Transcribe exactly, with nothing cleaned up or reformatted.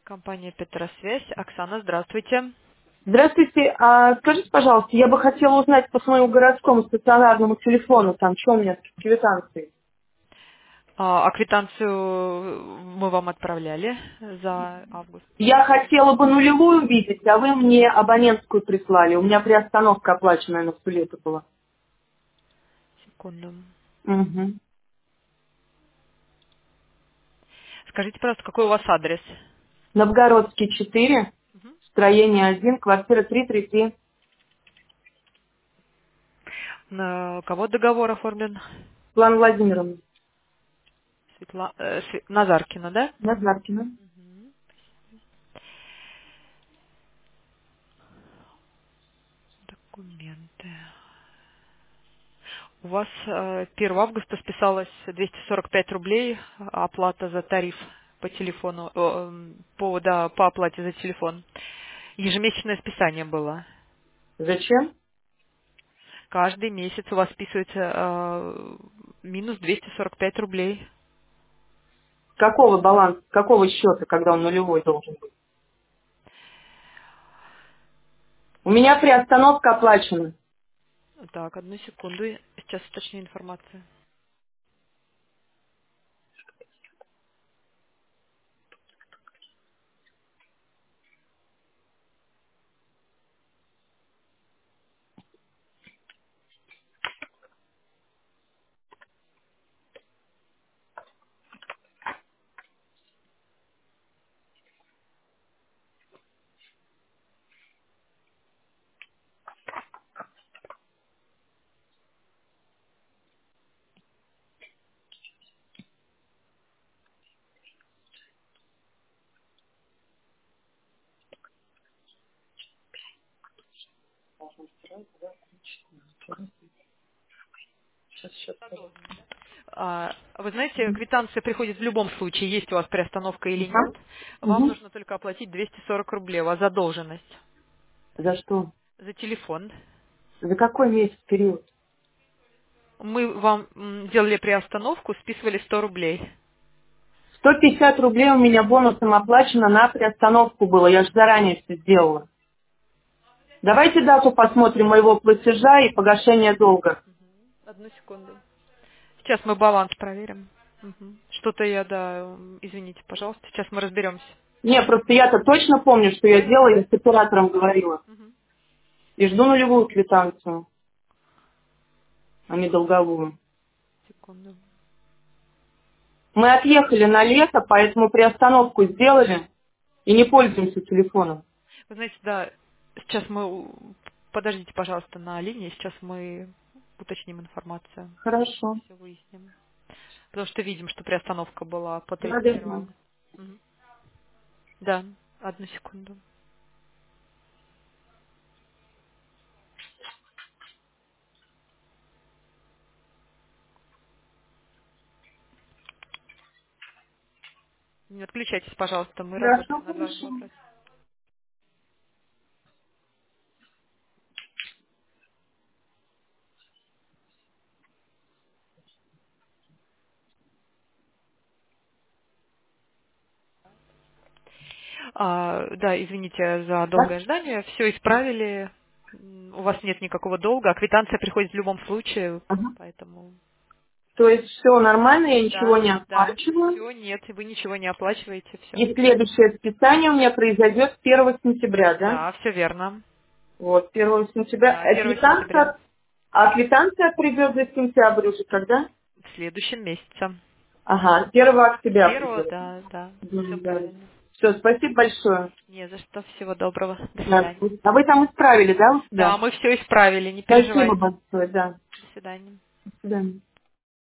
Компания Петросвязь. Оксана, здравствуйте. Здравствуйте. А, скажите, пожалуйста, я бы хотела узнать по своему городскому стационарному телефону, там, что у меня с квитанцией. А, а квитанцию мы вам отправляли за август. Я хотела бы нулевую видеть, а вы мне абонентскую прислали. У меня приостановка оплаченная на сто лет была. Секунду. Угу. Скажите, пожалуйста, какой у вас адрес? Новгородский четыре, Мгм. строение один, квартира три три три. На кого договор оформлен? План Владимировна. Светла... э, Све- Назаркина, да? Назаркина. Мгм. Документы. У вас э, первого августа списалось двести сорок пять рублей оплата за тариф по телефону, э, эм, по, да, по оплате за телефон. Ежемесячное списание было. Зачем? Каждый месяц у вас списывается э, минус двести сорок пять рублей. Какого баланса, какого счета, когда он нулевой должен быть? У меня приостановка оплачена. Так, одну секунду, сейчас уточню информацию. Сейчас, сейчас скажу. А, Вы знаете, квитанция приходит в любом случае, есть у вас приостановка или нет. Ага. Вам Угу. нужно только оплатить двести сорок рублей, у вас задолженность За что? за телефон. За какой месяц период? Мы вам м, делали приостановку, списывали сто рублей. сто пятьдесят рублей у меня бонусом оплачено на приостановку было. Я же заранее все сделала. Давайте дату посмотрим моего платежа и погашения долга. Одну секунду. Сейчас мы баланс проверим. Мгм. Что-то я, да, м, извините, пожалуйста, сейчас мы разберемся. Не, просто я-то точно помню, что я делала, я с оператором говорила. Мгм. И жду нулевую квитанцию, а не долговую. Секунду. Мы отъехали на лето, поэтому приостановку сделали и не пользуемся телефоном. Вы знаете, да, сейчас мы... у- Подождите, пожалуйста, на линии. Сейчас мы уточним информацию. Хорошо. Все выясним. Потому что видим, что приостановка была по Да, тридцать да, первого да. августа. Мгм. Да, одну секунду. Не отключайтесь, пожалуйста, мы Хорошо, работаем над вашим хорошо. вопросом. А, да, извините за Да? долгое ожидание. Все исправили. М, У вас нет никакого долга, а квитанция приходит в любом случае, Ага. поэтому... То есть все нормально, я ничего Да, не да, оплачиваю. все, нет, вы ничего не оплачиваете, все. И следующее списание у меня произойдет первого сентября, да? Да, все верно. Вот, первого сентября. Да, А первого сентября квитанция, а квитанция придет за сентябрь уже когда? в следующем месяце. Ага, первого октября Первого, придет. да, да, все Мгм, да. правильно. Все, спасибо большое. Не за что, всего доброго, до Да. свидания. А вы там исправили, да, у Да, себя? мы все исправили, не Спасибо переживайте. большое, да. До свидания. До свидания.